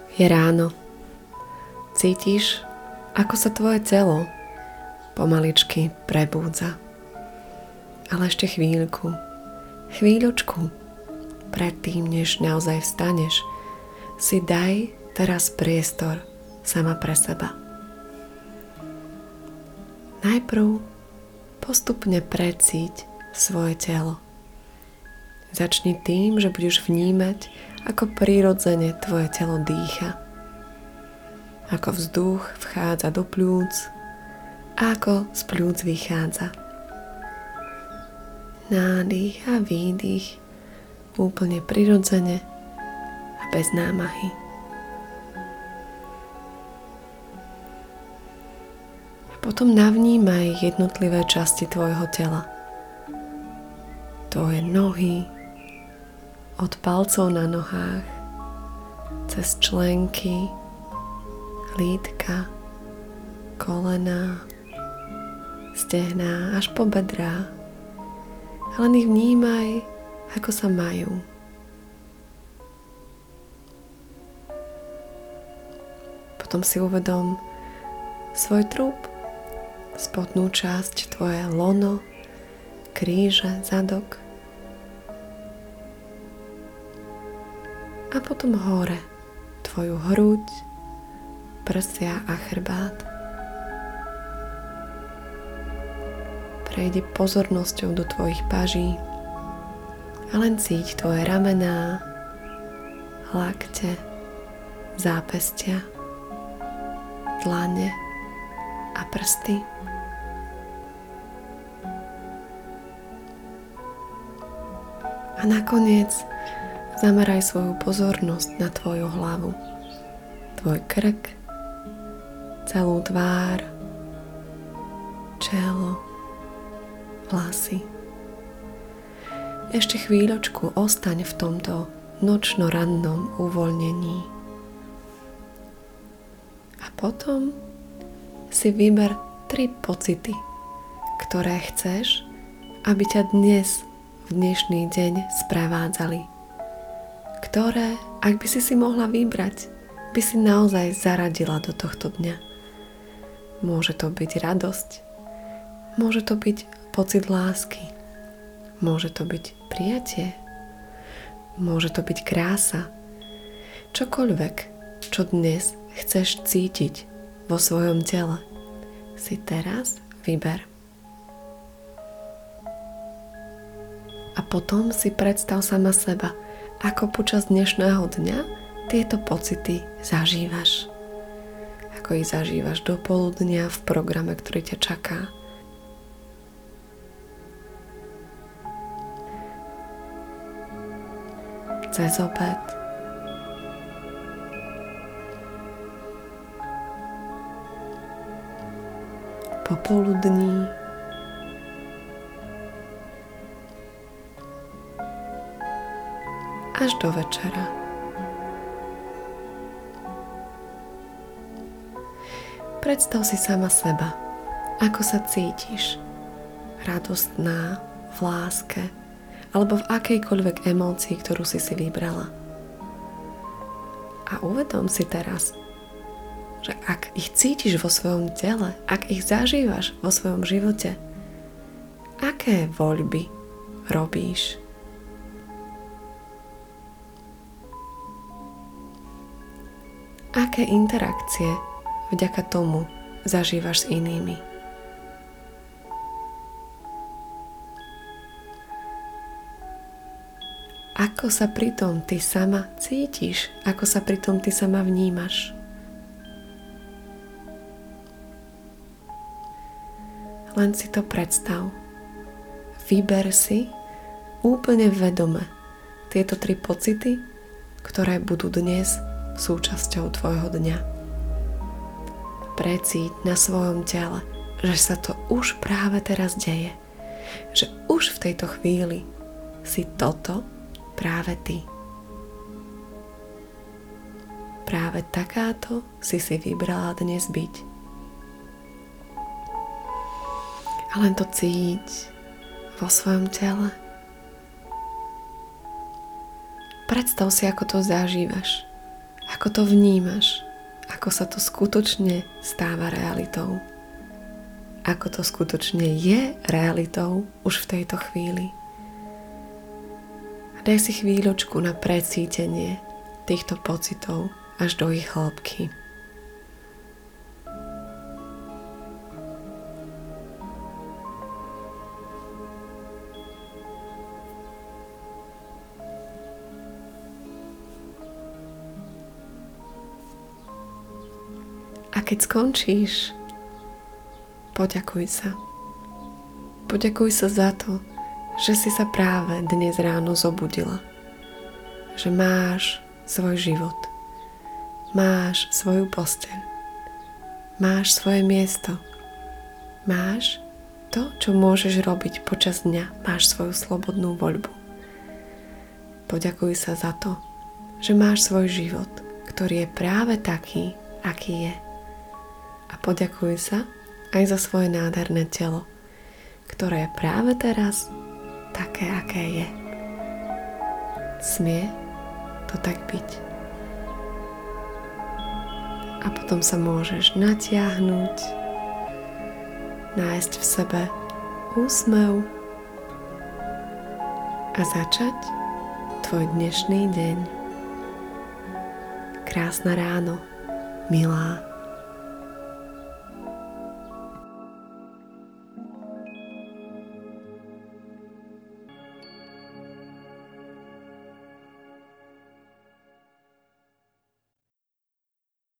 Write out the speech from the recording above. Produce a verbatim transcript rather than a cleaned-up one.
Je ráno. Cítiš, ako sa tvoje telo pomaličky prebúdza. Ale ešte chvíľku, chvíľočku, predtým, než naozaj vstaneš, si daj teraz priestor sama pre seba. Najprv postupne precíť svoje telo. Začni tým, že budeš vnímať, ako prirodzene tvoje telo dýcha. Ako vzduch vchádza do pľúc a ako z pľúc vychádza. Nádych a výdych úplne prirodzene a bez námahy. A potom navnímaj jednotlivé časti tvojho tela. Tvoje nohy, od palcov na nohách, cez členky, lítka, kolená, stehná až po bedrá. A len ich vnímaj, ako sa majú. Potom si uvedom svoj trup, spodnú časť, tvoje lono, kríže, zadok. A potom hore, tvoju hruď, prsia a chrbát. Prejdi pozornosťou do tvojich paží a len cíť tvoje ramená, lakte, zápestia, dlane a prsty. A nakoniec zameraj svoju pozornosť na tvoju hlavu, tvoj krk, celú tvár, čelo, vlasy. Ešte chvíľočku ostaň v tomto nočno-rannom uvoľnení. A potom si vyber tri pocity, ktoré chceš, aby ťa dnes, v dnešný deň sprevádzali. Ktoré, ak by si si mohla vybrať, by si naozaj zaradila do tohto dňa. Môže to byť radosť, môže to byť pocit lásky, môže to byť prijatie, môže to byť krása. Čokoľvek, čo dnes chceš cítiť vo svojom tele, si teraz vyber. A potom si predstav sama seba, ako počas dnešného dňa tieto pocity zažívaš. Ako ich zažívaš do poludnia v programe, ktorý ťa čaká. Cez obed. Popoludní. Až do večera. Predstav si sama seba, ako sa cítiš, radostná, v láske, alebo v akejkoľvek emócii, ktorú si si vybrala. A uvedom si teraz, že ak ich cítiš vo svojom tele, ak ich zažívaš vo svojom živote, aké voľby robíš? Aké interakcie vďaka tomu zažívaš s inými? Ako sa pritom ty sama cítiš? Ako sa pritom ty sama vnímaš? Len si to predstav. Vyber si úplne vedome tieto tri pocity, ktoré budú dnes súčasťou tvojho dňa. Precíť na svojom tele, že sa to už práve teraz deje. Že už v tejto chvíli si toto práve ty. Práve takáto si si vybrala dnes byť. A len to cíť vo svojom tele. Predstav si, ako to zažívaš. Ako to vnímaš? Ako sa to skutočne stáva realitou? Ako to skutočne je realitou už v tejto chvíli? A daj si chvíľočku na precítenie týchto pocitov až do ich hĺbky. A keď skončíš, poďakuj sa. Poďakuj sa za to, že si sa práve dnes ráno zobudila. Že máš svoj život. Máš svoju posteľ. Máš svoje miesto. Máš to, čo môžeš robiť počas dňa. Máš svoju slobodnú voľbu. Poďakuj sa za to, že máš svoj život, ktorý je práve taký, aký je. A poďakuj sa aj za svoje nádherné telo, ktoré je práve teraz také, aké je. Smie to tak byť. A potom sa môžeš natiahnuť, nájsť v sebe úsmev a začať tvoj dnešný deň. Krásne ráno, milá.